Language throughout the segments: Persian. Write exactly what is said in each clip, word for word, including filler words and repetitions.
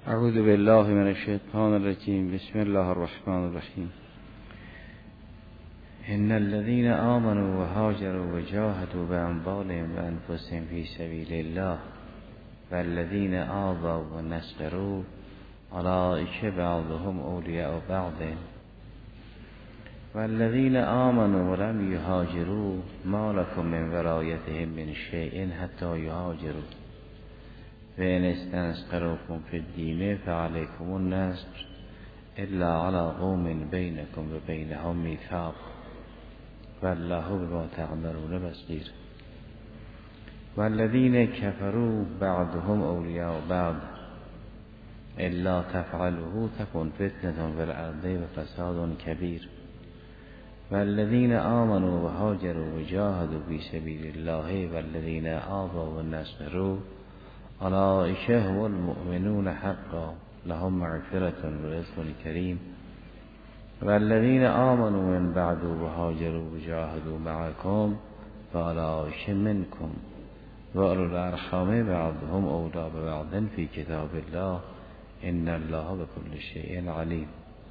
اعوذ بالله من الشیطان الرجیم. بسم الله الرحمن الرحیم. ان الذين آمنوا وهاجروا وجاهدوا بأموالهم وأنفسهم في سبيل الله والذين آووا ونصروا أولئك بعضهم أولياء بعض والذين آمنوا ولم يهاجروا ما لكم من ولايتهم من شيء حتى يهاجروا وإن استنصروكم في الدين فعليكم النصر إلا على قوم بينكم وبينهم ميثاق والله بما تعملون بصير. والذين كفروا بعضهم أولياء بعض إلا تفعلوه تكن فتنة في الأرض وفساد كبير. والذين آمنوا وهاجروا وجاهدوا في سبيل الله والذين آووا ونصروا أولئك هم المؤمنون حقا لهم مغفرة ورزق كريم. والذين آمنوا من بعد وهاجروا وجاهدوا معكم فأولئك منكم وأولو الأرحام بعضهم أولى ببعض في كتاب الله إن الله بكل شيء عليم.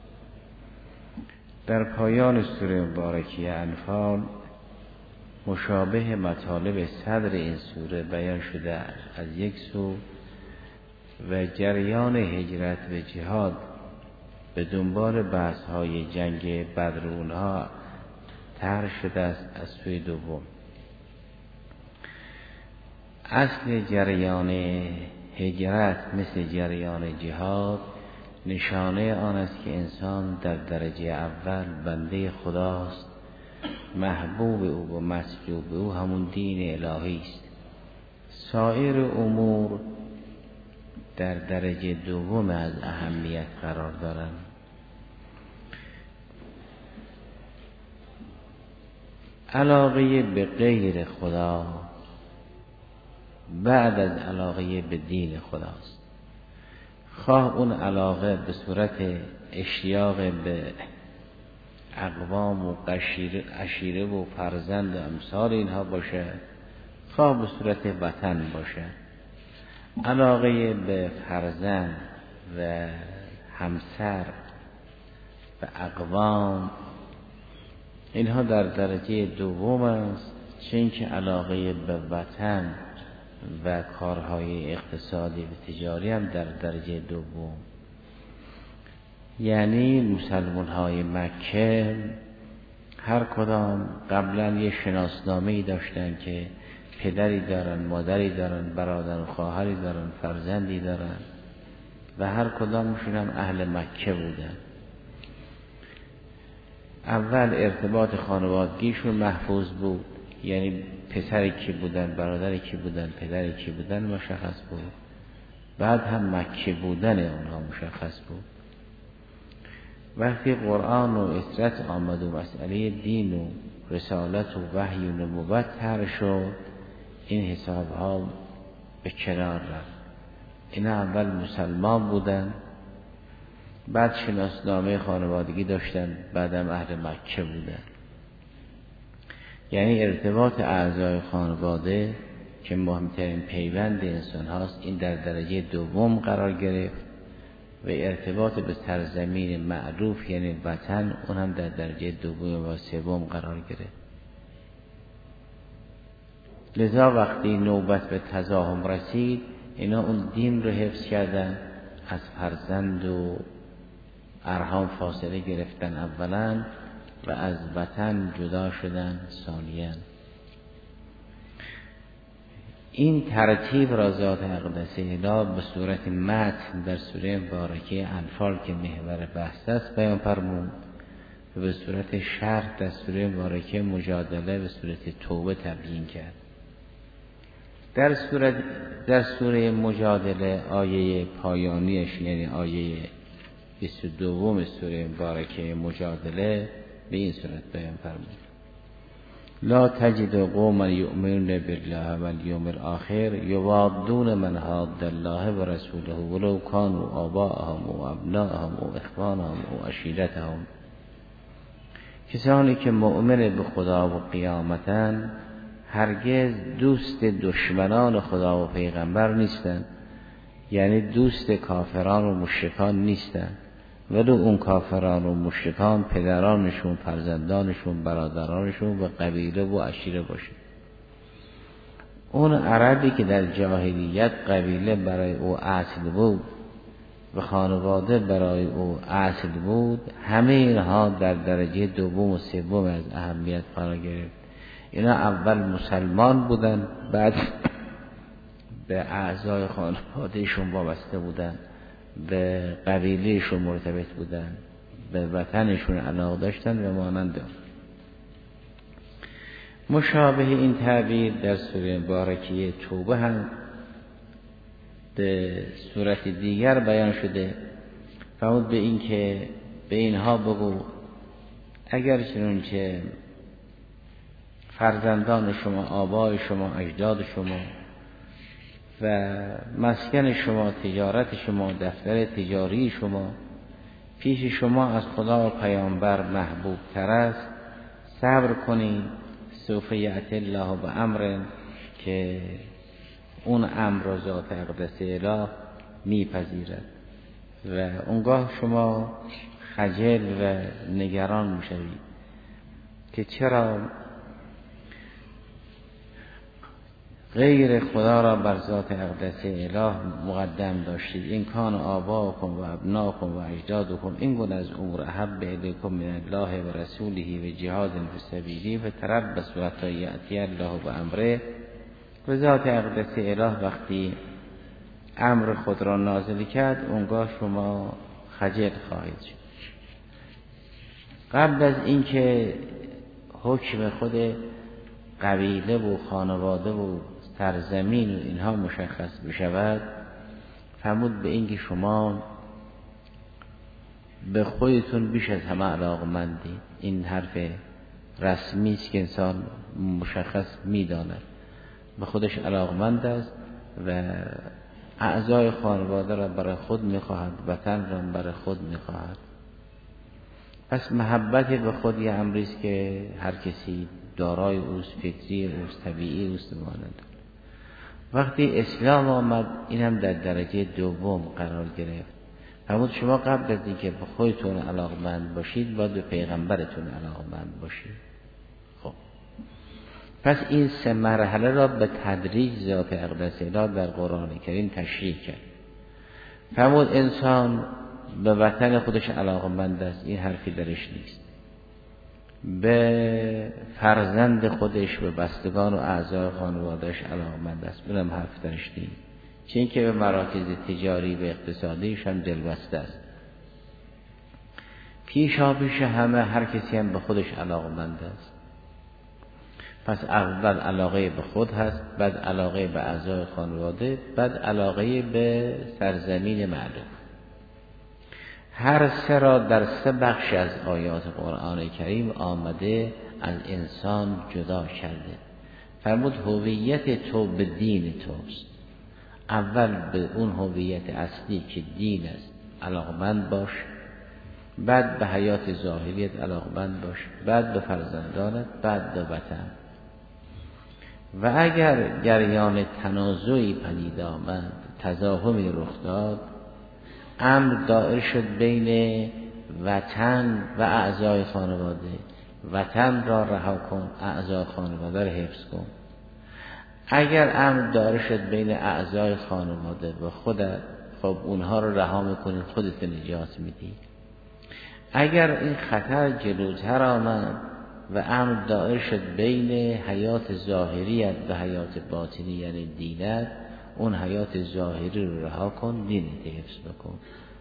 در پایان سوره مبارکه انفال مشابه مطالب صدر این سوره بیان شده از یک سو و جریان هجرت و جهاد به دنبال بحث های جنگ بدر اونها طرح شده است از سوی دوم. اصل جریان هجرت مثل جریان جهاد نشانه آن است که انسان در درجه اول بنده خداست، محبوب او و مسجوب او همون دین الهی است. سایر امور در درجه دوم از اهمیت قرار دارند. علاقه به غیر خدا بعد از علاقه به دین خداست. خواه اون علاقه به صورت اشتیاق به اقوام و عشیره و فرزند و امثال اینها باشه، خواه به صورت وطن باشه. علاقه به فرزند و همسر و اقوام اینها در درجه دوم است، چون که علاقه به وطن و کارهای اقتصادی و تجاری هم در درجه دوم. یعنی مسلمان های مکه هر کدام قبلا یه شناسنامه‌ای داشتن که پدری دارن، مادری دارن، برادر و خواهری دارن، فرزندی دارن و هر کدامشون هم اهل مکه بودن. اول ارتباط خانوادگیشون محفوظ بود، یعنی پسری کی بودن، برادری کی بودن، پدری کی بودن مشخص بود. بعد هم مکه بودن اونها مشخص بود. وقتی قرآن و اسرت آمد و مسئله دین و رسالت و وحی و نبوت طرح شد، این حساب ها به کنار رفت. اینا اول مسلمان بودن، بعد شناسنامه خانوادگی داشتن، بعدم اهل مکه بودن. یعنی ارتباط اعضای خانواده که مهمترین پیوند انسان هاست، این در درجه دوم قرار گرفت و ارتباط به سرزمین معروف یعنی وطن اون هم در درجه دوم و سوم قرار گرفت. لذا وقتی نوبت به تزاحم رسید، اینا اون دین رو حفظ کردن، از فرزند و ارحام فاصله گرفتن اولا و از وطن جدا شدن ثانیاً. این ترتیب را ذات اقدس الهی به صورت متن در سوره مبارکه انفال که محور بحث است بیان فرمود و به صورت شرح در سوره مبارکه مجادله به صورت توبه تبیین کرد. در سوره در سوره مجادله آیه پایانیش یعنی آیه بیست و دو سوره مبارکه مجادله به این صورت بیان فرمود: لا تجد قوما یؤمنون بالله والیوم الاخر یوادون من حاد الله ورسوله ولو كانوا آباءهم و ابناءهم و اخوانهم و عشیرتهم. کسانی که مؤمن به خدا و یعنی دوست کافران و مشرکان نیستن، ولی اون کافران و مشرکان پدرانشون، فرزندانشون، برادرانشون و قبیله و عشیره باشه. اون عربی که در جاهلیت قبیله برای او اصل بود و خانواده برای او اصل بود، همه اینها در درجه دوم و سوم از اهمیت قرار گرفت. اینا اول مسلمان بودن، بعد به اعضای خانوادهشون وابسته بودن، به قبیلهشون مرتبط بودن، به وطنشون علاقه داشتن و مانند مشابه این تعبیر در سوره مبارکه توبه هم به صورت دیگر بیان شده. فرمود به این که به اینها بگو اگر چنانچه فرزندان شما، آبای شما، اجداد شما و مسکن شما، تجارت شما، دفتر تجاری شما پیش شما از خدا و پیامبر محبوب تر است، صبر کنید، سوف یأتی الله بامر، که اون امر را ذات اقدس اله میپذیرد و اونگاه شما خجل و نگران میشوید که چرا غیر خدا را بر ذات اقدس اله مقدم داشتید. این کان آباءکم و ابناءکم و اجدادکم این گونه از امور احب الیکم من الله و رسوله و جهاد فی سبیله فتربصوا حتی یأتی الله بامره. و ذات اقدس اله وقتی امر خود را نازل کرد، اونگاه شما خجل خواهید شد. قبل از اینکه حکم خود قبیله و خانواده و سرزمین و اینها مشخص بشود، فرمود به اینکه شما به خودتون بیش از همه علاقمندید. این حرف رسمی است که انسان مشخص می‌داند، به خودش علاقمند است و اعضای خانواده را برای خود می‌خواهد، وطن را برای خود می‌خواهد. پس محبت به خود یه امری است که هر کسی دارای اوست، فطری اوست، طبیعی اوست مانند. وقتی اسلام آمد این هم در درجه دوم قرار گرفت. فرمود شما قبل از اینکه به خودتون علاقمند باشید باید به پیغمبرتون علاقمند باشید. خب پس این سه مرحله را به تدریج ذات اقدس اله در قرآن کریم تشریح کرد. فرمود انسان به وطن خودش علاقمند است، این حرفی درش نیست. به فرزند خودش، به بستگان و اعضای خانوادهش علاقمند است، اونم حرف درش نیست. چون که به مراکز تجاری و اقتصادیش هم دلبسته است. پیشا پیش همه هر کسی هم به خودش علاقمند است. پس اول علاقه به خود هست، بعد علاقه به اعضای خانواده، بعد علاقه به سرزمین معلوم. هر سه را در سه بخش از آیات قرآن کریم آمده از انسان جدا کرده. فرمود هویت تو به دین توست. اول به اون هویت اصلی که دین است علاقمند باش، بعد به حیات ظاهریت علاقمند باش، بعد به فرزندانت، بعد به وطن. و اگر جریان تنازعی پدید آمد، تزاحمی رخ داد، امر دائر شد بین وطن و اعضای خانواده. وطن را رها کن، اعضای خانواده را حفظ کن. اگر امر دائر شد بین اعضای خانواده و خودت، خب اونها رو رها میکنی، خودت نجات میدی. اگر این خطر جلوتر آمد و امر دائر شد بین حیات ظاهریت و حیات باطنی یعنی دینت، اون حیات ظاهری رو رها کن، دینت حفظ بکن.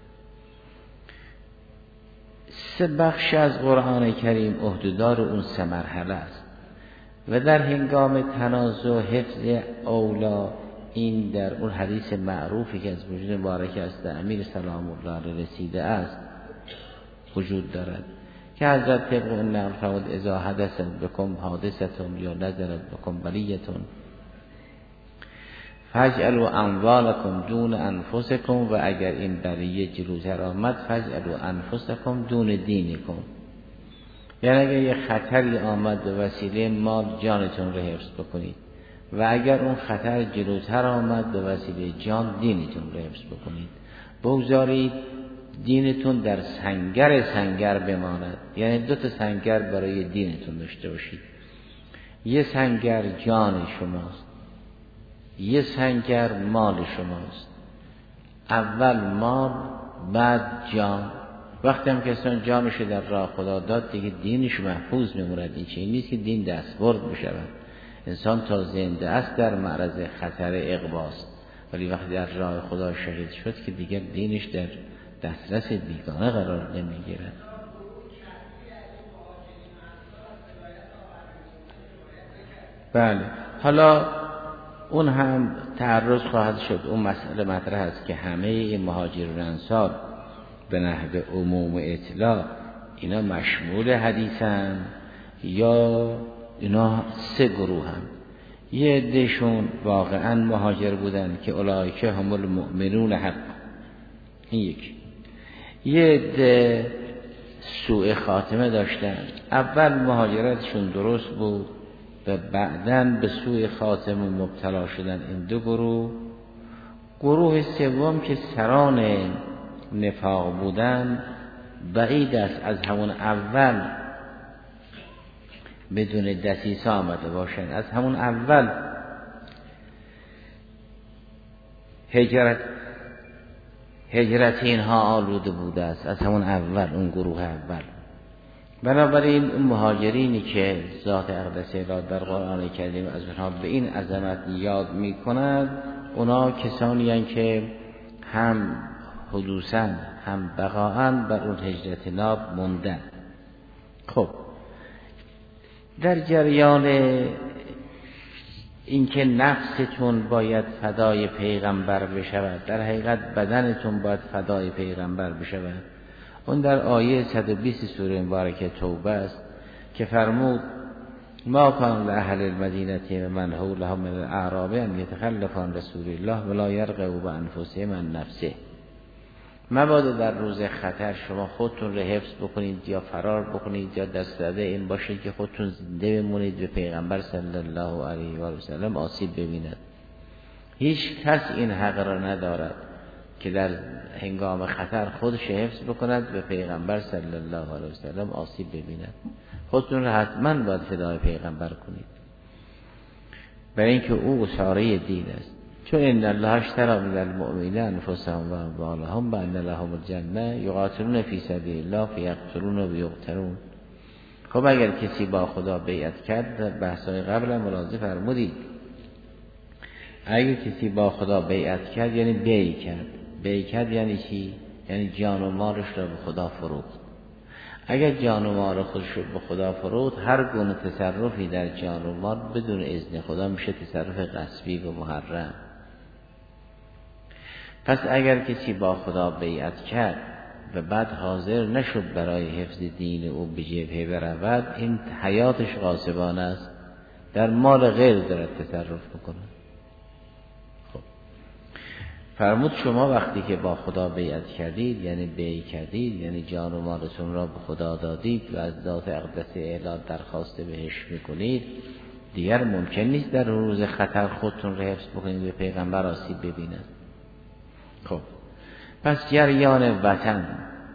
سه بخش از قرآن کریم عهدهدار اون سه مرحله است و در هنگام تنازع حفظ اولا این در اون حدیث معروفی که از وجود مبارک است امیر سلام الله علیه رسیده است وجود دارد که حضرت طبق اون نقل فرمود اذا حدث بکم حادثتون یا نزلت بکم بلیتون فاجعلوا اموالکم دون انفسکم، و اگر این بلیه جلوتر آمد فاجعلوا انفسکم دون دینکم. یعنی اگر یه خطری آمد به وسیله مال، جانتون رو حفظ بکنید، و اگر اون خطر جلوتر آمد به وسیله جان دینتون رو حفظ بکنید. بگذارید دینتون در سنگر سنگر بماند. یعنی دو تا سنگر برای دینتون داشته باشید. یه سنگر جان شماست، یه سنگر مال شماست. اول مال بعد جان. وقتی هم کسان جانش در راه خدا داد دیگه دینش محفوظ میموند. این چیزی نیست که دین دستبرد بشود. انسان تا زنده است در معرض خطر اغواست، ولی وقتی در راه خدا شهید شد که دیگر دینش در دسترس بیگانه قرار نمیگیرد. بله، حالا اون هم تعرض خواهد شد. اون مسئله مطرح است که همه مهاجرون انصار به نحو عموم اطلاع اینا مشمول حدیثن یا اینا سه گروه هم. یه عدهشون واقعا مهاجر بودن که اولئک هم المؤمنون حق، این یک. یه عده سوء خاتمه داشتن، اول مهاجرتشون درست بود و بعداً به سوء خاتمه مبتلا شدن. این دو گروه. گروه سوم که سران نفاق بودن بعید است از همون اول بدون دسیسه آمده باشند. از همون اول هجرت هجرت اینها آلوده بوده است، از همون اول، اون گروه اول. بنابراین اون مهاجرینی که ذات اقدس الهی در قرآن کریم از اونها به این عظمت یاد می کند، اونا کسانی هستند که هم حدوثاً هم بقاءً بر اون هجرت ناب موندن. خب در جریان اینکه نفستون باید فدای پیغمبر بشود، در حقیقت بدنتون باید فدای پیغمبر بشود. اون در آیه صد و بیست سوره مبارکه توبه است که فرمود ما کان لأهل المدینه و من حولهم من الاعراب ان یتخلفوا عن رسول الله ولا یرغبوا بانفسهم عن نفسه. مبادا در روز خطر شما خودتون رو حفظ بکنید یا فرار بکنید یا در صدد این باشید که خودتون زنده بمونید به پیغمبر صلی الله علیه و آله و سلم آسیب ببیند. هیچ کس این حق را ندارد که در هنگام خطر خودش حفظ بکند به پیغمبر صلی الله علیه و سلم آسیب ببیند. خودتون رو حتما باید فدای پیغمبر کنید، برای اینکه او اساره دین است. چون ان الله اشتری من المؤمنین انفسهم و اموالهم بان لهم الجنه یقاتلون فی سبیل الله فیقتلون و یقتلون. خب اگر کسی با خدا بیعت کرد، در بحث‌های قبل ملاحظه فرمودید اگر کسی با خدا بیعت کرد یعنی بیع کرد. بیع کرد یعنی چی؟ یعنی جان و مالش را به خدا فروخت. اگر جان و مال خودش رو به خدا فروخت، هر گونه تصرفی در جان و مال بدون اذن خدا میشه تصرف غصبی و محرم. پس اگر کسی با خدا بیعت کرد و بعد حاضر نشد برای حفظ دین او به جبهه برود، این حیاتش غاصبانه است، در مال غیر دارد تصرف میکنه. خب فرمود شما وقتی که با خدا بیعت کردید، یعنی بیع کردید، یعنی جان و مالتون را به خدا دادید و از ذات اقدس الهی درخواست بهش میکنید، دیگر ممکن نیست در روز خطر خودتون را حفظ بکنید به پیغمبر آسیب ببیند. خب پس جریان وطن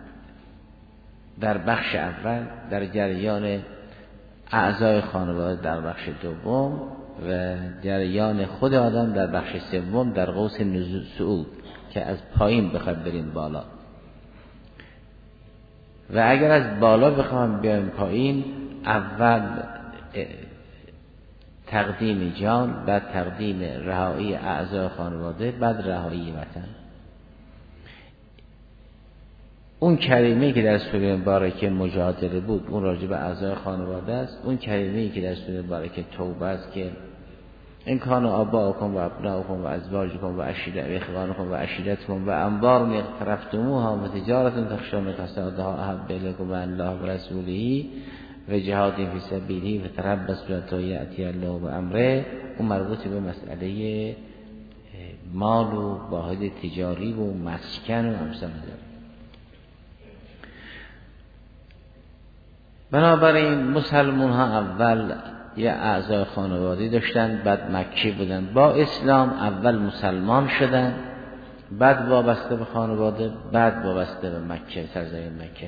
در بخش اول، در جریان اعضای خانواده در بخش دوم و جریان خود آدم در بخش سوم در قوس نزول صعود که از پایین بخواد بریم بالا. و اگر از بالا بخوام بیایم پایین، اول تقدیم جان، بعد تقدیم رهایی اعضای خانواده، بعد رهایی وطن. اون کریمه‌ای که در سوره مبارکه مجادله بود اون راجع به اعضای خانواده است. اون کریمه‌ای که در سوره مبارکه توبه است که این کان آباءکم و ابناؤکم و ازواجکم و عشیرتکم و اخوانکم و عشیرتکم و انبار اقترفتموها و تجارت تخشون کسادها احب الیکم و الله و رسوله و جهاد فی سبیله و تربصوا حتی یأتی الله و امره. اون مربوط به مسئله مال و واحد تجاری و مسکن و امثال داره. بنابراین مسلمان ها اول یه اعضای خانوادی داشتن، بعد مکی بودن. با اسلام اول مسلمان شدن، بعد وابسته به خانواده، بعد وابسته به مکه، سرزمین مکه.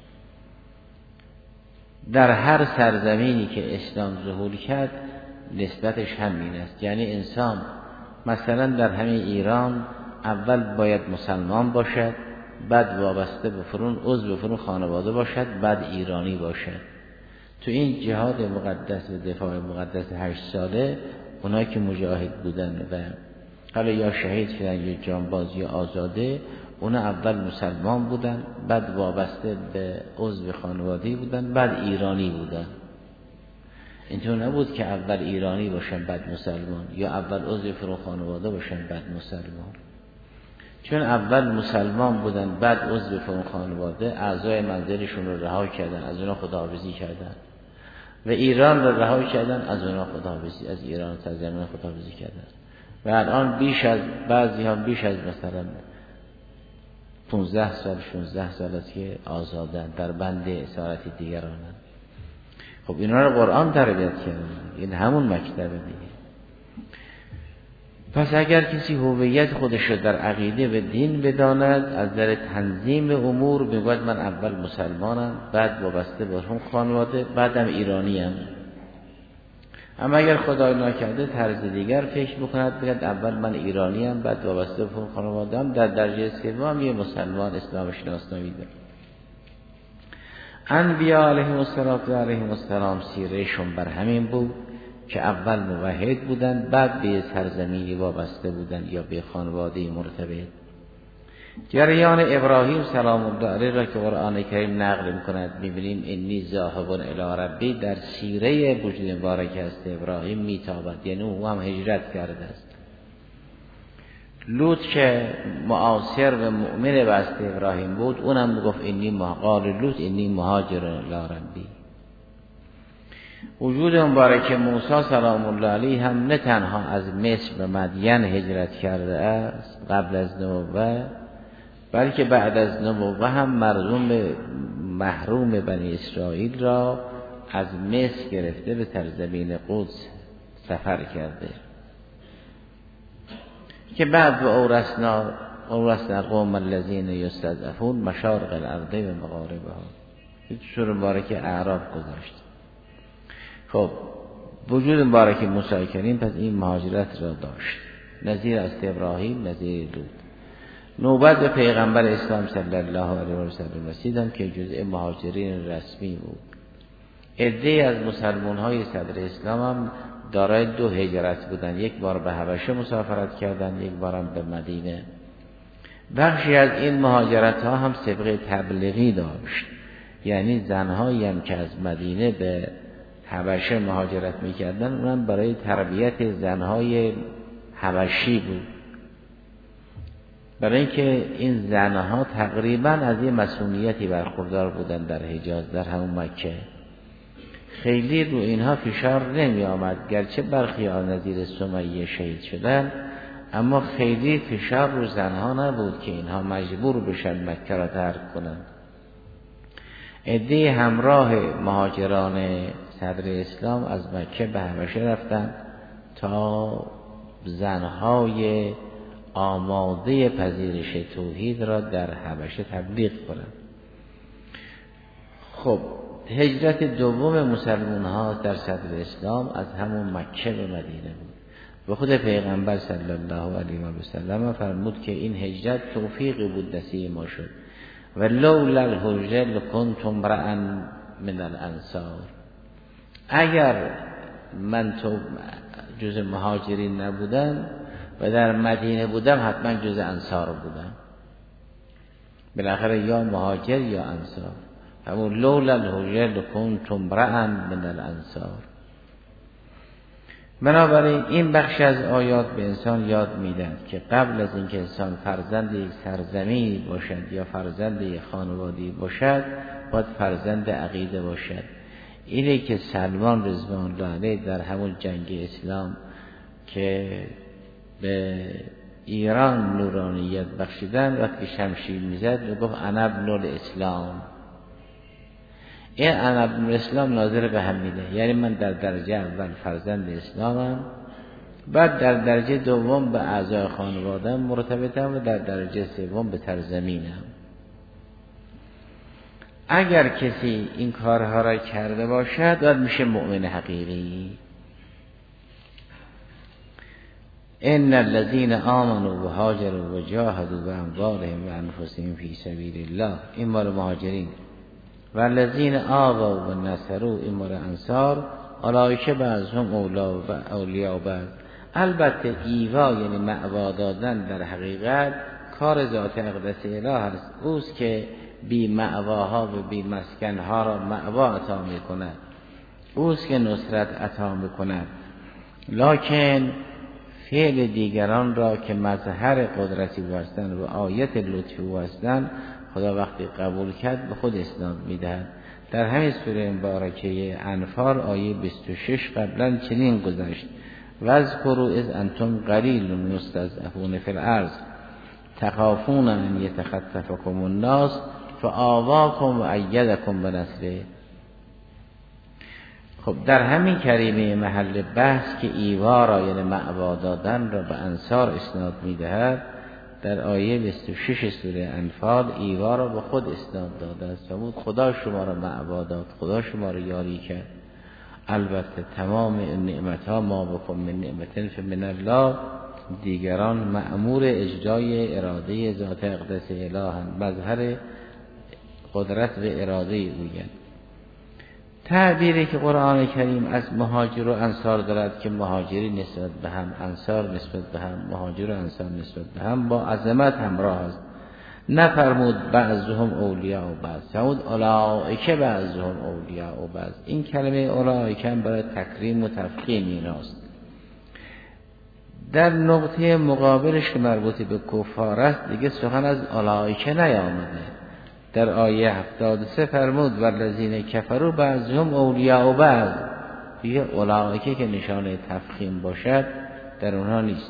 در هر سرزمینی که اسلام ظهور کرد نسبتش همین است. یعنی انسان مثلا در همین ایران اول باید مسلمان باشد، بعد وابسته به فرون عضو به فرون خانواده باشد، بعد ایرانی باشد. تو این جهاد مقدس و دفاع مقدس هشت ساله اونایی که مجاهد بودن و حالا یا شهید شدن یا جانباز یا آزاده، اونا اول مسلمان بودن، بعد وابسته به عضو خانوادی بودن، بعد ایرانی بودن. اینطور نبود که اول ایرانی باشن بعد مسلمان، یا اول عضو فرون خانواده باشن بعد مسلمان. چون اول مسلمان بودن بعد عضو فرون خانواده، اعضای منزلشون رو رها کردن، از اونا خداحافظی کردن و ایران رو رها کردن، از اونا خداحافظی، از ایران سرزمین خداحافظی کردن. و الان بیش از بعضی هم بیش از مثلا پانزده سال شانزده سال است که آزادن، در بند اسارتی دیگرانن. خب اینا رو قرآن تربیت کرده، این همون مکتبه دیگه. پس اگر کسی هویت خودش رو در عقیده و دین بداند، از نظر تنظیم امور میگوید من اول مسلمانم، بعد وابسته به اون خانواده، بعدم ایرانیم. اما اگر خدای ناکرده طرز دیگر فکر بکند، بگد اول من ایرانیم، بعد وابسته به اون خانواده‌ام، در درجه سوم یه مسلمان اسلام شناسنامه داره. انبیاء علیهم السلام و علیهم السلام سیرهشون بر همین بود که اول موحد بودن، بعد به سرزمینی وابسته بودن یا به خانواده مرتبط. جریان ابراهیم سلام الله علیه را که قرآن کریم نقل می‌کند، می‌بینیم انی ذاهب الی ربی، در سیره وجود مبارک است ابراهیم میتابد، یعنی او هم هجرت کرده است. لوط که معاصر و مؤمن بست ابراهیم بود، اونم میگفت انی مقال لوط انی مهاجر الی ربی. وجود مبارک موسی سلام الله علیه هم نه تنها از مصر به مدین هجرت کرده است قبل از نبوت، بلکه بعد از نبوت هم مردم محروم بنی اسرائیل را از مصر گرفته به سرزمین قدس سفر کرده که بعد و اورثنا اورثنا القوم الذین یستضعفون مشارق الارض و مغاربها، این سوره مبارکه اعراف گذاشت. خب وجود مبارک موسی کریم پس این مهاجرت را داشت، نظیر از ابراهیم، نظیر لوط. نوبت به پیغمبر اسلام صلی الله علیه و سلم رسیدم که جزء مهاجرین رسمی بود. عده‌ای از مسلمان‌های صدر اسلام هم دارای دو هجرت بودند، یک بار به حبشه مسافرت کردند، یک بارم به مدینه. بخشی از این مهاجرت ها هم سابقه تبلیغی داشت، یعنی زنهایی هم که از مدینه به حبشه مهاجرت میکردن، اونم برای تربیت زنهای حبشی بود، برای اینکه این زنها تقریبا از یه مسئولیتی برخوردار بودن در حجاز، در همون مکه. خیلی رو اینها فشار نمی آمد، گرچه برخی ها نظیر سمیه شهید شدن، اما خیلی فشار رو زنها نبود که اینها مجبور بشن مکه را ترک کنند. عده همراه مهاجران صدر اسلام از مکه به حبشه رفتن تا زنهای آماده پذیرش توحید را در حبشه تبلیغ کنند. خب هجرت دوم مسلمان ها در صدر اسلام از همون مکه به مدینه بود و خود پیغمبر صلی الله علیه و سلم فرمود که این هجرت توفیقی بود نصیب ما شد و لولا الهجرة لکنت امرأ من الانصار، اگر من تو جز مهاجرین نبودم و در مدینه بودم حتما جز انصار بودم. بالاخره یا مهاجر یا انصار، همون لولا الهجرة لکنت امرأ من الانصار. بنابراین این بخش از آیات به انسان یاد میدن که قبل از اینکه انسان فرزند یک سرزمینی باشد یا فرزند یک خانواده‌ای باشد، باید فرزند عقیده باشد. اینه که سلمان رضوان الله علیه در همون جنگ اسلام که به ایران نورانیت بخشیدن، وقتی شمشیر میزد میگفت انا ابن الاسلام. این انا اسلام ناظر به هم میده، یعنی من در درجه اول فرزند اسلامم، بعد در درجه دوم به اعضای خانواده‌ام مرتبطم و در درجه سوم به ترزمینم. اگر کسی این کارها را کرده باشد باید میشه مؤمن حقیقی. ان الذين آمنوا و هاجروا و جاهدوا باموالهم و انفسهم فی سبیل الله، این مال مهاجرین. و الذين آووا و نصروا، این مال انصار. اولئک بعضهم اولیاء بعض. البته ایوا یعنی مأوا دادن در حقیقت کار ذات اقدس اله است. اوست که بی مأواها و بی مسکنها را مأوا عطا می کند، اوست که نصرت عطا می کند. لکن فعل دیگران را که مظهر قدرتی هستند و آیت لطفی هستند، خدا وقتی قبول کرد به خود اسناد میدهد. در همین سوره مبارکه انفال آیه بیست و شش قبلا چنین گذشت: واذکروا اذ انتم قلیل مستضعفون فی الارض تخافون ان یتخطفکم الناس فآواکم و ایدکم بنصره. خب در همین کریمه محل بحث که ایوا را یعنی مأوا دادن را به انصار اسناد میدهد، در آیه بیست و شش سوره انفال ایوا را به خود اسناد داده است. فرمود خدا شما را مأوا داد، خدا شما را یاری کرد. البته تمام این نعمت ها ما بکن من نعمتن فمن الله، دیگران مأمور اجرای اراده ذات اقدس الهند، مظهر قدرت و اراده اویند. تعبیری که قرآن کریم از مهاجر و انصار دارد که مهاجری نسبت به هم، انصار نسبت به هم، مهاجر و انصار نسبت به هم با عظمت همراه است. نفرمود بعضهم اولیاء و بعض، فرمود اولئک بعضهم اولیاء و بعض. این کلمه اولئک هم برای تکریم و تفخیم ایناست. در نقطه مقابلش که مربوط به کفار است دیگه سخن از اولئک نیامده. در آیه هفتاد و سه فرمود والذین کفروا بعضهم اولیاء و بعض، دیگه اولئک که نشانه تفخیم باشد در اونها نیست.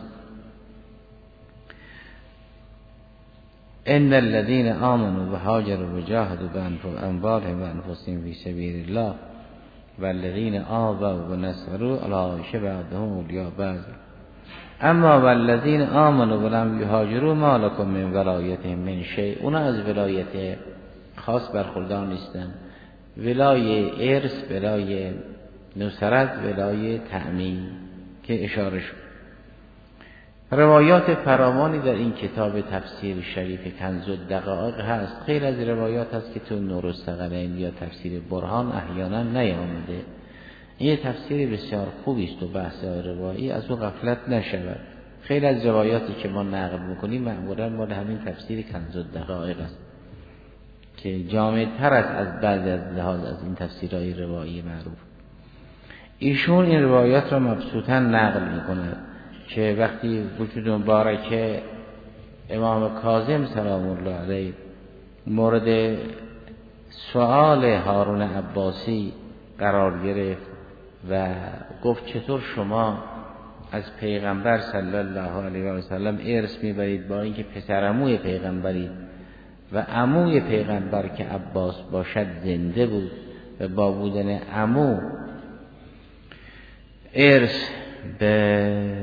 ان الذين آمنوا و هاجروا و جاهدوا باموالهم و انفسهم فی سبیل الله والذین آووا و نصروا اولئک بعضهم اولیاء بعض. اما والذین آمنوا ولم یهاجروا ما لکم من ولایتهم من شیء، اونا از ولایت خاص برخوردار نیستن. ولای ارث، ولای نصرت، ولای تأمین که اشاره شد. روایات فراوانی در این کتاب تفسیر شریف کنز الدقایق هست. خیلی از روایات هست که تو نور الثقلین یا تفسیر برهان احیانا نیامده. این تفسیر بسیار خوبی است و بحث روایی از او غفلت نشود. خیلی از روایاتی که ما نقل میکنیم معمولا مال همین تفسیر کنز الدقایق است که جامع تر است از بعضی از لحاظ از این تفسیرهای روایی معروف. ایشون این روایات را مبسوطاً نقل میکنه که وقتی وجود مبارک امام کاظم سلام الله علیه مورد سؤال هارون عباسی قرار گرفت و گفت چطور شما از پیغمبر صلی الله علیه و سلم ارث میبرید با اینکه پسر عموی پیغمبرید و عموی پیغمبر که عباس باشد زنده بود و با بودن عمو ارث به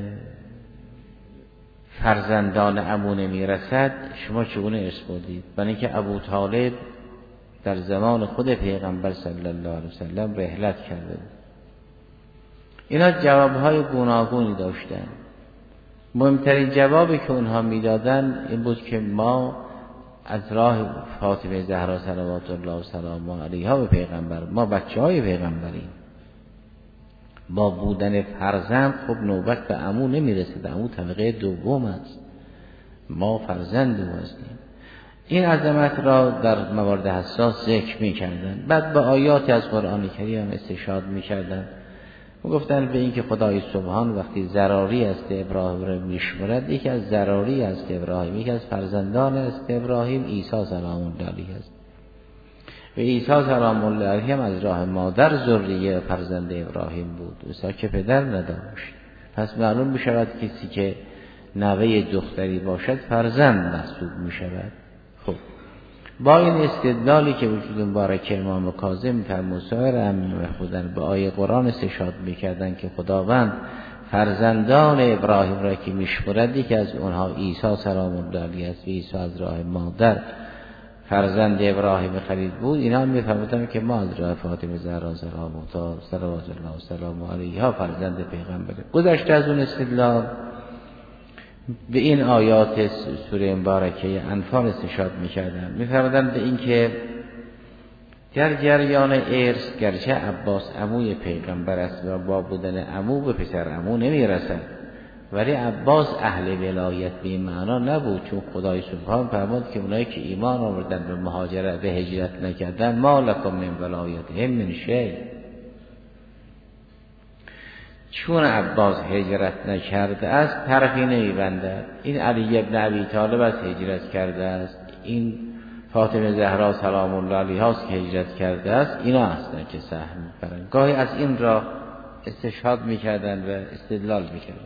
فرزندان عمو نمیرسد، شما چگونه ارث بردید؟ برای اینکه ابو طالب در زمان خود پیغمبر صلی الله علیه و سلم رحلت کرده بود. اینا جوابهای گوناگونی داشتن. مهمترین جوابی که اونها میدادن این بود که ما از راه فاطمه زهرا صلوات الله و سلام علیها به پیغمبر، ما بچه های پیغمبریم، با بودن فرزند خب نوبت به عمو نمیرسه، عمو طبقه دوم است، ما فرزند او هستیم. این عظمت را در موارد حساس ذکر میکردن. بعد به آیات از قرآن کریم استشهاد میکردن و گفتن به این که خدای سبحان وقتی ضراری است ابراهیم را میشمرد، یکی از ضراری است ابراهیم، یکی از فرزندان است ابراهیم عیسی سلام الله علیه است و عیسی سلام الله علیه هم از راه مادر ذریه فرزند ابراهیم بود، عیسی که پدر نداشت. پس معلوم میشود کسی که نوه دختری باشد فرزند محسوب میشود. خب با این استدلالی که وجود مبارک امام کاظم فرمود سایر ائمه بودن به آیه قرآن استشهاد میکردن که خداوند فرزندان ابراهیم را که میشمرد که از اونها عیسی سلام الله علیه است و عیسی از راه مادر فرزند ابراهیم خلیل بود، اینا میفرمودن که ما از راه فاطمه زهرا سلام الله صلوات الله و سلام علیها فرزند پیغمبر. گذشته از اون استدلال به این آیات سوره مبارکه انفال استشهاد میکردن، میفرمودن به این که در جریان ارث گرچه عباس عموی پیغمبر است و با بودن عمو به پسر عمو نمیرسد، ولی عباس اهل ولایت به این معنا نبود، چون خدای سبحان فرمود که اونایی که ایمان آوردن به مهاجرت به هجرت نکردن ما لکم من ولایتهم من شیء. چون عباس هجرت نکرده است طرفی نمیبنده. این علی ابن ابی طالب از هجرت کرده است، این فاطمه زهرا سلام الله علیها است که هجرت کرده است، اینا هستن که سهم میبرن. گاهی از این را استشهاد میکردن و استدلال میکردن.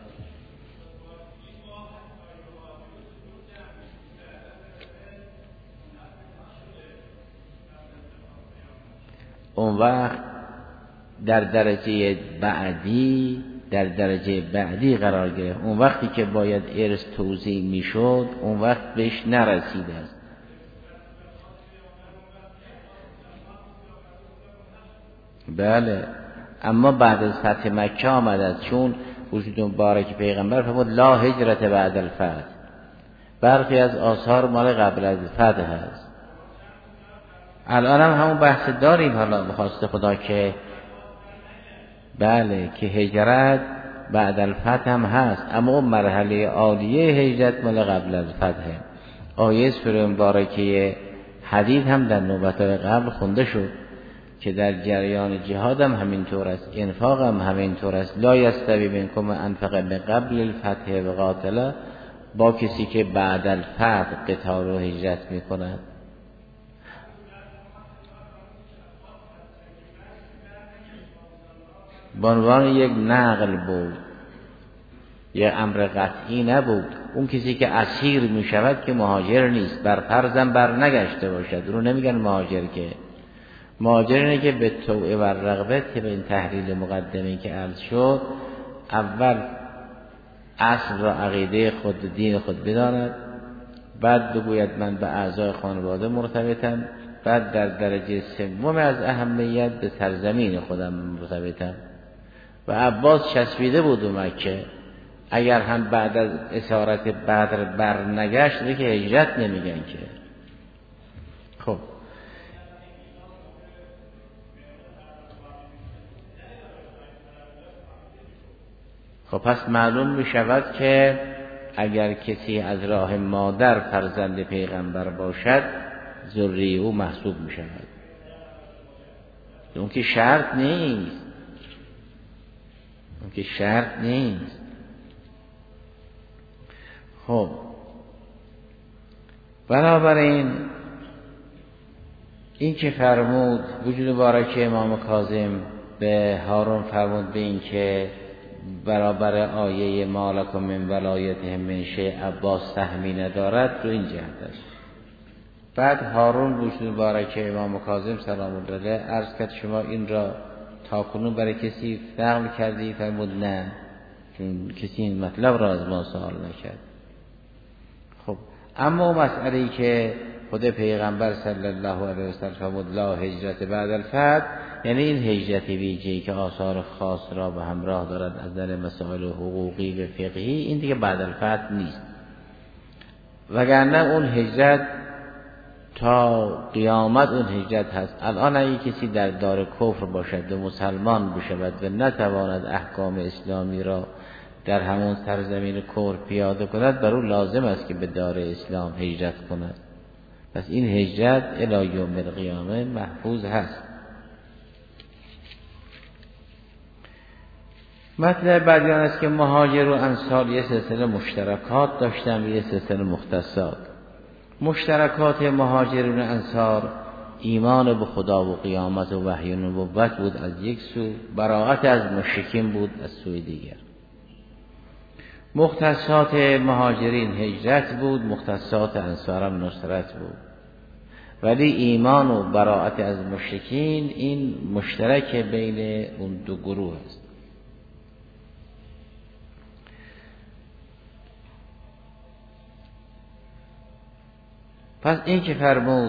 اون وقت در درجه بعدی در درجه بعدی قرار گرفت. اون وقتی که باید ارث توزیع میشد اون وقت بهش نرسیده است. بله، اما بعد از فتح مکه آمد است، چون وجود مبارک پیغمبر فرمود لا هجرت بعد الفتح. برخی از آثار مال قبل از فتح هست. الان هم همون بحث داریم، حالا بخواست خدا که بله که هجرت بعد الفتح هم هست، اما اون مرحله عالیه هجرت مال قبل از فتح. آیه سوره مبارکه حدید هم در نوبت‌های قبل خونده شد که در جریان جهاد هم همینطور است، انفاق هم همینطور است. لا یستوی منکم من انفق من قبل الفتح و قاتل، با کسی که بعد الفتح قتال و هجرت میکند. به عنوان یک نقل بود، یک امر قطعی نبود. اون کسی که اسیر می شود که مهاجر نیست، بر فرضم بر نگشته باشد، رو نمیگن مهاجر. که مهاجر اینه که به توعه و رغبت، که به این تحلیل مقدمه که عرض شد، اول اصل را عقیده خود دین خود بداند، بعد بگوید من به اعضای خانواده مرتبطم، بعد در درجه سوم از اهمیت به سرزمین خودم مرتبطم. و عباس چسبیده بود و مکه، اگر هم بعد از اسارت بدر بر نگشت دیگه که هجرت نمیگن که. خب خب پس معلوم می شود که اگر کسی از راه مادر فرزند پیغمبر باشد ذریه او محسوب می شود. اون که شرط نیست، اون که شرط نیست. خب بنابراین این که فرمود وجود مبارک امام کاظم به هارون فرمود به این که برابر آیه ما لکم من ولایتهم من شیء عباس سهمی ندارد، رو این جهت است. بعد هارون وجود مبارک امام کاظم سلام الله علیه عرض کرد شما این را تاکنون برای کسی فهم کردی؟ فرمود نه، چون کسی این مطلب را از ما سوال نکرد. خب اما مسئله‌ای که خود پیغمبر صلی الله علیه و سلم فرمود لا هجرت بعد الفتح، یعنی این هجرت ویژه‌ای که آثار خاص را به همراه دارد از نظر مسائل حقوقی و فقهی، این دیگه بعد الفتح نیست. وگرنه اون هجرت تا قیامت اون هجرت هست. الان اگه کسی در دار کفر باشد و مسلمان بشود و نتواند احکام اسلامی را در همون سرزمین کفر پیاده کند، بر او لازم است که به دار اسلام هجرت کند. پس این هجرت الی یوم القیامه محفوظ هست. مطلب بعدی آن است که مهاجر و انصار یه سلسله مشترکات داشتن و یه سلسله مختصات. مشترکات مهاجرین و انصار ایمان به خدا و قیامت و وحی و نبوت بود از یک سو، براءت از مشرکین بود از سوی دیگر. مختصات مهاجرین هجرت بود، مختصات انصار هم نصرت بود. ولی ایمان و براءت از مشرکین این مشترک بین اون دو گروه است. پس این که فرمود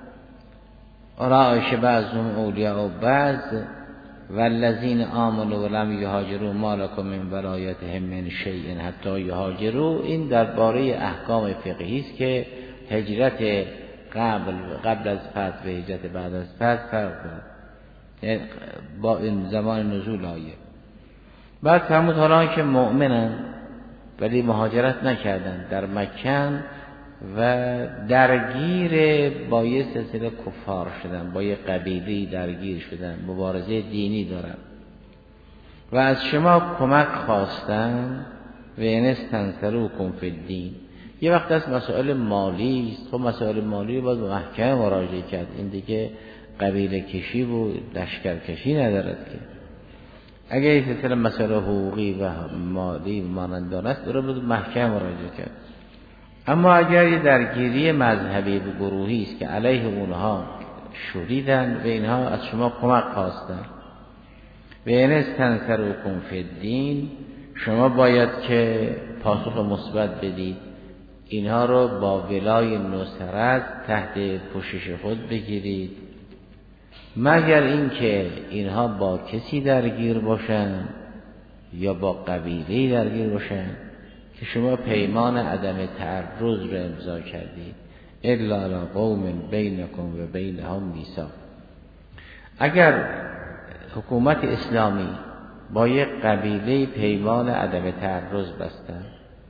رایش بعضهم اولیاء و بعض والذین آمنوا ولم یهاجروا ما لکم من ولایتهم من شیء حتی یهاجروا، این درباره احکام فقهی است که هجرت قبل قبل از فتح و هجرت بعد از فتح فرق دارد با این زمان نزول آیه. بعد فرمود حالا که مؤمنن ولی مهاجرت نکردن در مکه و درگیر با یه سلسله کفار شدن، با یه قبیله درگیر شدن، مبارزه دینی دارن و از شما کمک خواستن و انستنصروکم فی الدین. یه وقت از مسائل مالی است، خب مسائل مالی باید به محکمه مراجعه کرد، این دیگه قبیله کشی و لشکر کشی ندارد که. اگه این سلسله مسائل حقوقی و مالی مانندان است رو باید محکمه مراجعه کرد. اما اگر یه درگیری مذهبی و گروهی است که علیه اونها شدیدن و اینها از شما کمک خواستن و این استنصروکم فی الدین، شما باید که پاسخ مثبت بدید، اینها رو با ولای نصرت تحت پوشش خود بگیرید، مگر اینکه اینها با کسی درگیر باشن یا با قبیله درگیر باشن که شما پیمان عدم تعرض رو امضا کردید. الا علی قوم بینکم و بینهم میثاق. اگر حکومت اسلامی با یک قبیله پیمان عدم تعرض بستن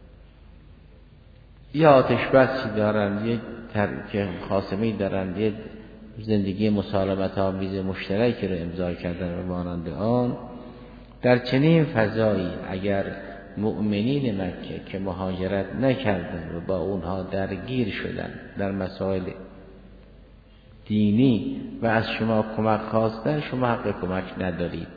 یا آتش بسی دارن، یک ترک خاصمی دارن، یک زندگی مسالمت آمیز مشترکی رو امضا کردن و مانند آن، در چنین فضایی اگر مؤمنین مکه که مهاجرت نکردن و با اونها درگیر شدن در مسائل دینی و از شما کمک خواستن، شما حق کمک ندارید.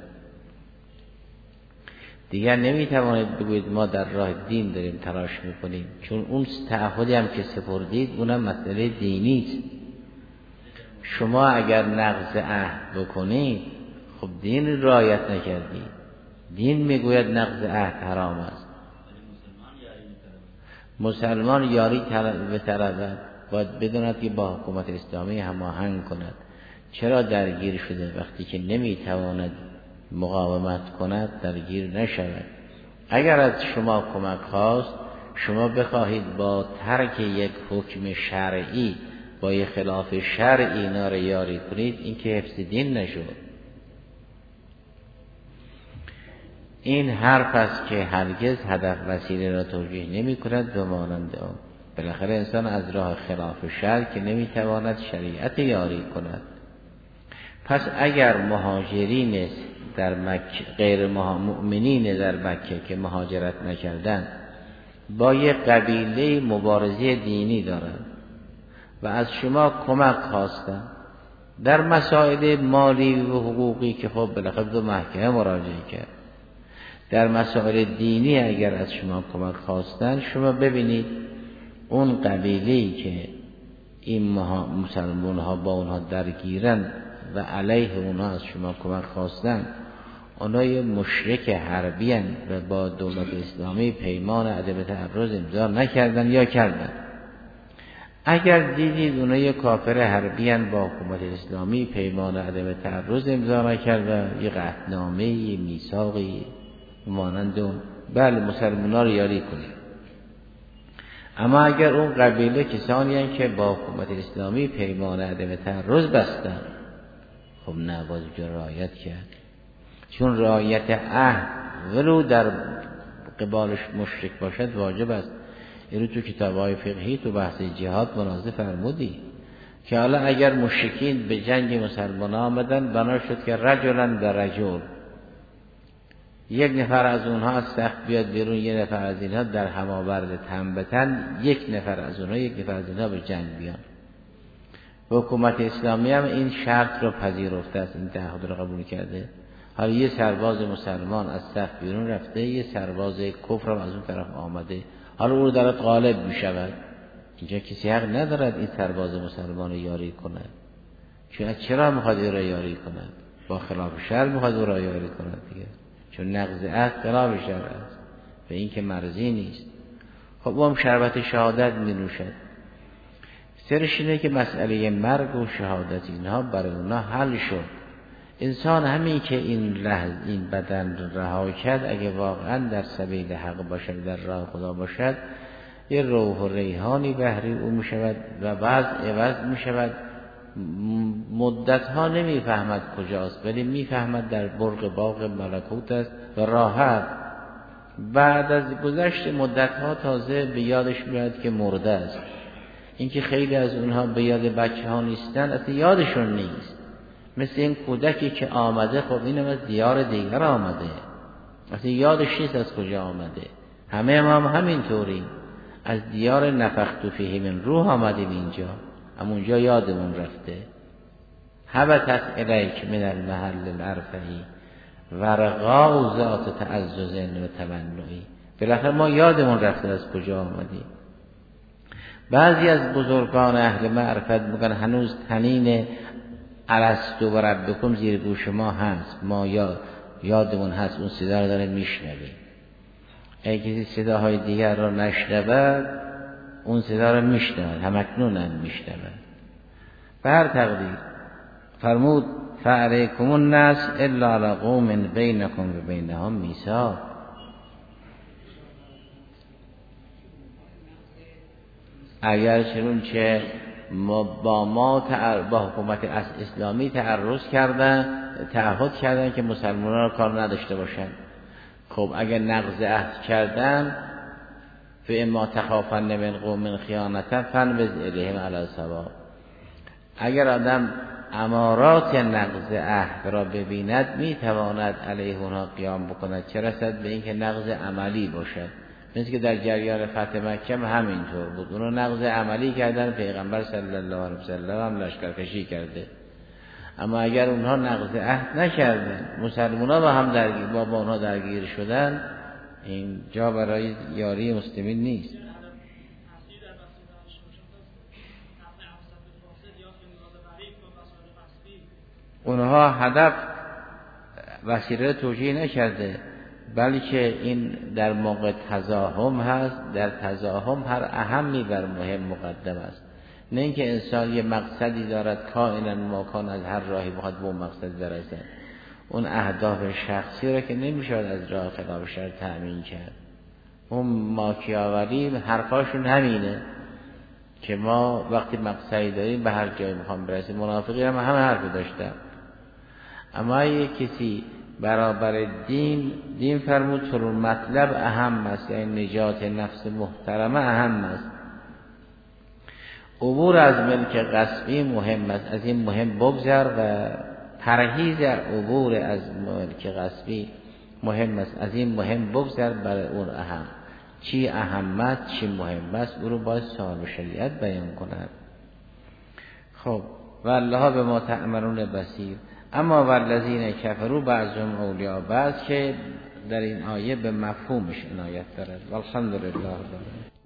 دیگر نمیتوانید بگویید ما در راه دین داریم تلاش میکنیم، چون اون تعهدی هم که سپردید اونم مسئله دینی است. شما اگر نقض عهد بکنید خب دین رعایت نکردید. دین میگوید نقض عهد حرام است. مسلمان یاری بطلبد، باید بداند که با حکومت اسلامی هماهنگ کند. چرا درگیر شده؟ وقتی که نمیتواند مقاومت کند درگیر نشود. اگر از شما کمک خواست، شما بخواهید با ترک یک حکم شرعی با یک خلاف شرعی اینا رو یاری کنید، این که حفظ دین نشود. این حرف است که هرگز هدف وسیله را توجیه نمی کند به مانند آن. بالاخره انسان از راه خلاف شرع که نمی تواند شریعت یاری کند. پس اگر مهاجرین در مکه، غیر مؤمنین در مکه که مهاجرت نکردند با یک قبیله مبارزه دینی دارند و از شما کمک خواستند در مسائل مالی و حقوقی که خب بالاخره دو محکمه مراجعه کرد، در مسائل دینی اگر از شما کمک خواستن، شما ببینید اون قبیله‌ای که این مسلمان ها با اونها درگیرن و علیه اونها از شما کمک خواستن، اونها یه مشرک حربی هن و با دولت اسلامی پیمان عدم تعرض امضا نکردن یا کردن. اگر دیدید اونها یه کافر حربی هن با حکومت اسلامی پیمان عدم تعرض امضا نکردن، یه قطعنامه، یه میثاقی مانند اون، بله مسلمان ها رو یاری کنید. اما اگر اون قبیله کسانی هستند که با حکومت اسلامی پیمان عدم تعرض بستن، خب نه، باید رعایت کرد، چون رعایت عهد ولو در قبالش مشرک باشد واجب است. این رو تو کتاب‌های فقهی تو بحث جهاد مناظره فرمودی که حالا اگر مشرکین به جنگ مسلمان آمدن، بنا شد که رجلن به رجل، یک نفر از اونها از سخت بیاد بیرون، یک نفر از اینها در هماورد تن به تن، یک نفر از اونها یک نفر از اینها به جنگ بیان. حکومت اسلامی هم این شرط رو پذیرفته است، این تعهد رو قبول کرده. حالا یه سرباز مسلمان از سخت بیرون رفته، یه سرباز کفر هم از اون طرف آمده، حالا او دارد غالب می شود، اینجا کسی حق ندارد این سرباز مسلمان رو یاری کند. چون از چرا میخواد او را یاری کند؟ با خلاف شرع میخواد او را یاری کند دیگه، چون نقض عهد خلاف شرع است و این که مرضی نیست. خب او هم شربت شهادت می نوشد. سرش اینه که مسئله مرگ و شهادت اینها برای اونا حل شد. انسان همین که این لحظه این بدن رها کرد، اگه واقعا در سبیل حق باشد، در راه خدا باشد، یه روح و ریحانی بهری او می شود و بعض عوض می شود. مدت ها نمی فهمد کجاست، ولی می فهمد در برق باغ ملکوت است و راحت. بعد از گذشت مدت ها تازه به یادش میاد که مرده است. اینکه خیلی از اونها به یاد بچه ها نیستن، اصلا یادشون نیست. مثل این کودکی که آمده، خب اینم از دیار دیگر آمده، اصلا یادش نیست از کجا آمده. همه ما هم همینطوریم، از دیار نفخت فیه من روح آمدیم اینجا، اما اونجا یادمون رفته. هبطت الیک من المحل الارفعی ورقاء ذات تعزز و تمنعی. بالاخره ما یادمون رفته از کجا آمدیم. بعضی از بزرگان اهل معرفت میگن هنوز طنین الستو و ربکم زیر گوش ما هست، ما یاد یادمون هست، اون صدا رو داره میشنویم. اگه کسی صداهای دیگر رو نشنود، اون صدا رو میشنود، همکنون هم میشنود. به هر تقدیر فرمود فعلیکم الناس الا علی قوم بینکم و بینهم میثاق. اگر چنون چه با ما با حکومت اسلامی تعرض کردن، تعهد کردن که مسلمانان رو کار نداشته باشن، خب اگر نقض عهد کردن، فاما تخافن من قوم خیانة فانبذ الیهم علی سواء. اگر آدم امارات نقض عهد را ببیند، میتواند علیه اونها قیام بکند، چه رسد به اینکه نقض عملی باشد. مثل که در جریان فتح مکه همینطور بود، اونها نقض عملی کردن، پیغمبر صلی الله علیه و سلم هم لشکرکشی کرده. اما اگر اونها نقض عهد نکردن، مسلمان‌ها با هم درگیر با با اونها درگیر شدن، این جا برای یاری مسلمین نیست. اونها هدف وسیله توجیه نکرده، بلکه این در موقع تزاحم هست. در تزاحم هر اهمی بر مهم مقدم است، نه اینکه انسان یه مقصدی دارد کائنا ما کان، از هر راهی بخواد به اون مقصد برسد. اون اهداف شخصی را که نمیشه از راه خلاف شرع تأمین کرد. اون ماکیاولی حرفاشون همینه که ما وقتی مقصدی داریم به هر جایی میخوام برسیم. منافقین هم همه حرفی داشتن. اما یک کسی برابر دین دین فرمود چون مطلب اهم است، یعنی نجات نفس محترمه اهم است. عبور از ملک غصبی مهم است، از این مهم بگذر و پرهیز عبور از ملک غصبی مهم است، از این مهم بگذر برای اون اهم. چی اهمت چی مهم است او رو باید صاحب شریعت بیان کند. خب والله به ما تعملون بصیر. اما والذین کفروا بعضهم اولیاء بعض، که در این آیه به مفهومش عنایت دارد. والحمدلله.